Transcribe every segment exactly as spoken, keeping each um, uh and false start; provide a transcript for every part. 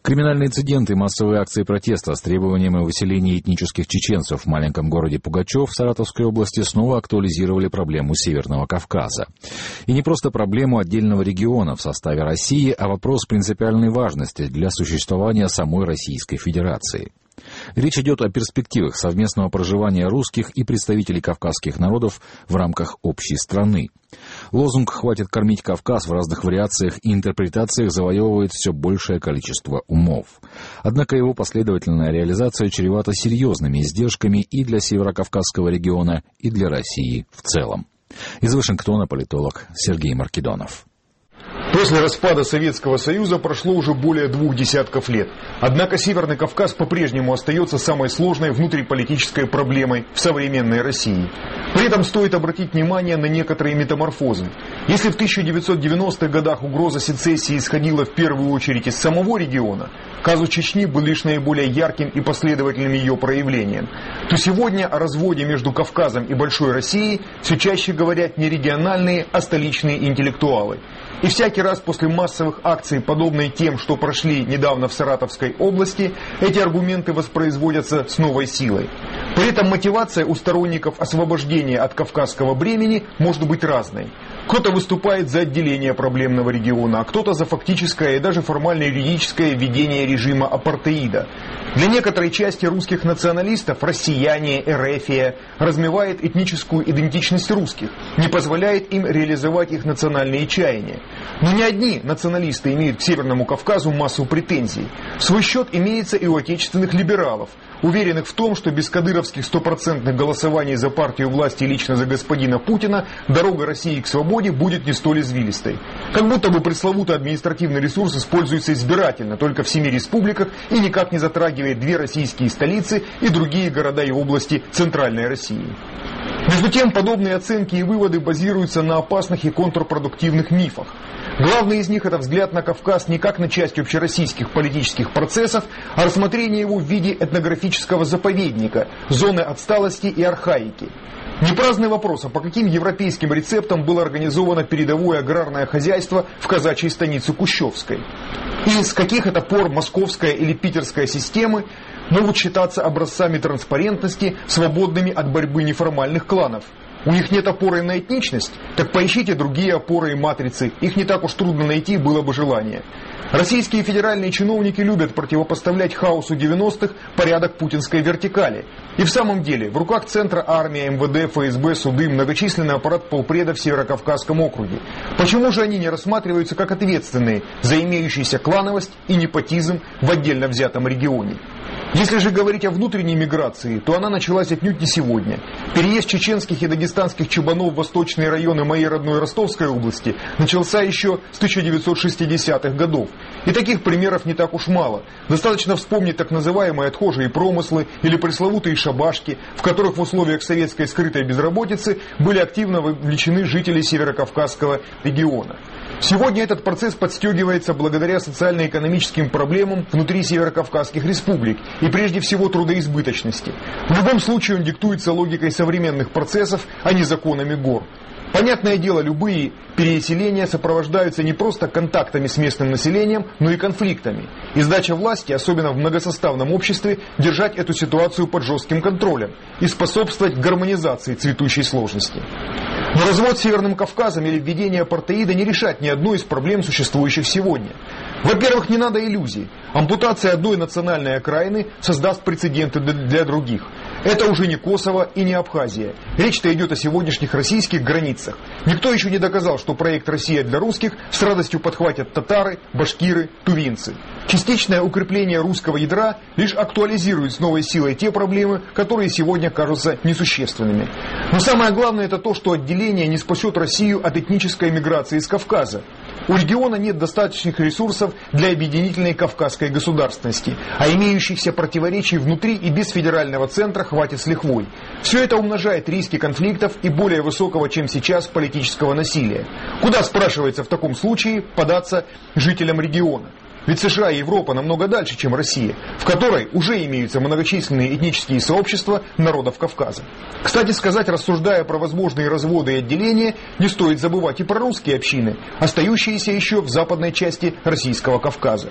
Криминальные инциденты и массовые акции протеста с требованием о выселении этнических чеченцев в маленьком городе Пугачев в Саратовской области снова актуализировали проблему Северного Кавказа. И не просто проблему отдельного региона в составе России, а вопрос принципиальной важности для существования самой Российской Федерации. Речь идет о перспективах совместного проживания русских и представителей кавказских народов в рамках общей страны. Лозунг «Хватит кормить Кавказ» в разных вариациях и интерпретациях завоевывает все большее количество умов. Однако его последовательная реализация чревата серьезными издержками и для Северокавказского региона, и для России в целом. Из Вашингтона политолог Сергей Маркедонов. После распада Советского Союза прошло уже более двух десятков лет. Однако Северный Кавказ по-прежнему остается самой сложной внутриполитической проблемой в современной России. При этом стоит обратить внимание на некоторые метаморфозы. Если в тысяча девятьсот девяностых годах угроза сецессии исходила в первую очередь из самого региона, казус Чечни был лишь наиболее ярким и последовательным ее проявлением, то сегодня о разводе между Кавказом и Большой Россией все чаще говорят не региональные, а столичные интеллектуалы. И всякий раз после массовых акций, подобных тем, что прошли недавно в Саратовской области, эти аргументы воспроизводятся с новой силой. При этом мотивация у сторонников освобождения от кавказского бремени может быть разной. Кто-то выступает за отделение проблемного региона, а кто-то за фактическое и даже формально-юридическое введение режима апартеида. Для некоторой части русских националистов россияне, Эрефия размывает этническую идентичность русских, не позволяет им реализовать их национальные чаяния. Но не одни националисты имеют к Северному Кавказу массу претензий. Свой счет имеется и у отечественных либералов, уверенных в том, что без кадыровских стопроцентных голосований за партию власти и лично за господина Путина дорога России к свободе будет не столь извилистой. Как будто бы пресловутый административный ресурс используется избирательно только в семи республиках и никак не затрагивает две российские столицы и другие города и области Центральной России. Между тем, подобные оценки и выводы базируются на опасных и контрпродуктивных мифах. Главный из них – это взгляд на Кавказ не как на часть общероссийских политических процессов, а рассмотрение его в виде этнографического заповедника, зоны отсталости и архаики. Непраздный вопрос, а по каким европейским рецептам было организовано передовое аграрное хозяйство в казачьей станице Кущевской? И с каких это пор московская или питерская системы могут считаться образцами транспарентности, свободными от борьбы неформальных кланов? У них нет опоры на этничность? Так поищите другие опоры и матрицы. Их не так уж трудно найти, было бы желание. Российские федеральные чиновники любят противопоставлять хаосу девяностых порядок путинской вертикали. И в самом деле, в руках Центра армия, эм вэ дэ, эф эс бэ, суды, многочисленный аппарат полпреда в Северокавказском округе. Почему же они не рассматриваются как ответственные за имеющуюся клановость и непотизм в отдельно взятом регионе? Если же говорить о внутренней миграции, то она началась отнюдь не сегодня. Переезд чеченских и дагестанских чабанов в восточные районы моей родной Ростовской области начался еще с тысяча девятьсот шестидесятых годов. И таких примеров не так уж мало. Достаточно вспомнить так называемые отхожие промыслы или пресловутые шабашки, в которых в условиях советской скрытой безработицы были активно вовлечены жители Северокавказского региона. Сегодня этот процесс подстегивается благодаря социально-экономическим проблемам внутри северокавказских республик и прежде всего трудоизбыточности. В любом случае он диктуется логикой современных процессов, а не законами гор. Понятное дело, любые переселения сопровождаются не просто контактами с местным населением, но и конфликтами. И задача власти, особенно в многосоставном обществе, держать эту ситуацию под жестким контролем и способствовать гармонизации цветущей сложности. Но развод с Северным Кавказом или введение апартеида не решат ни одной из проблем, существующих сегодня. Во-первых, не надо иллюзий. Ампутация одной национальной окраины создаст прецеденты для других. Это уже не Косово и не Абхазия. Речь-то идет о сегодняшних российских границах. Никто еще не доказал, что проект «Россия для русских» с радостью подхватят татары, башкиры, тувинцы. Частичное укрепление русского ядра лишь актуализирует с новой силой те проблемы, которые сегодня кажутся несущественными. Но самое главное это то, что отделение не спасет Россию от этнической миграции из Кавказа. У региона нет достаточных ресурсов для объединительной кавказской государственности, а имеющихся противоречий внутри и без федерального центра хватит с лихвой. Все это умножает риски конфликтов и более высокого, чем сейчас, политического насилия. Куда, спрашивается, в таком случае податься жителям региона? Ведь США и Европа намного дальше, чем Россия, в которой уже имеются многочисленные этнические сообщества народов Кавказа. Кстати сказать, рассуждая про возможные разводы и отделения, не стоит забывать и про русские общины, остающиеся еще в западной части Российского Кавказа.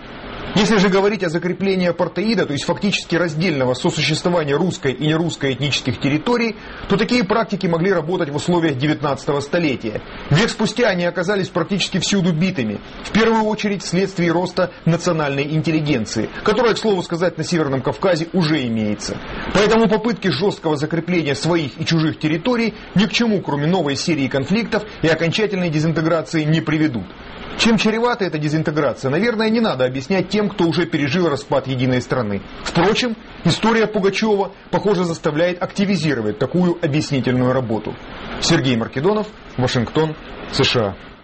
Если же говорить о закреплении апартеида, то есть фактически раздельного сосуществования русской и нерусской этнических территорий, то такие практики могли работать в условиях девятнадцатого столетия. Век спустя они оказались практически всюду битыми, в первую очередь вследствие роста национальной интеллигенции, которая, к слову сказать, на Северном Кавказе уже имеется. Поэтому попытки жесткого закрепления своих и чужих территорий ни к чему, кроме новой серии конфликтов и окончательной дезинтеграции, не приведут. Чем чревата эта дезинтеграция, наверное, не надо объяснять тем, кто уже пережил распад единой страны. Впрочем, история Пугачева, похоже, заставляет активизировать такую объяснительную работу. Сергей Маркедонов, Вашингтон, США.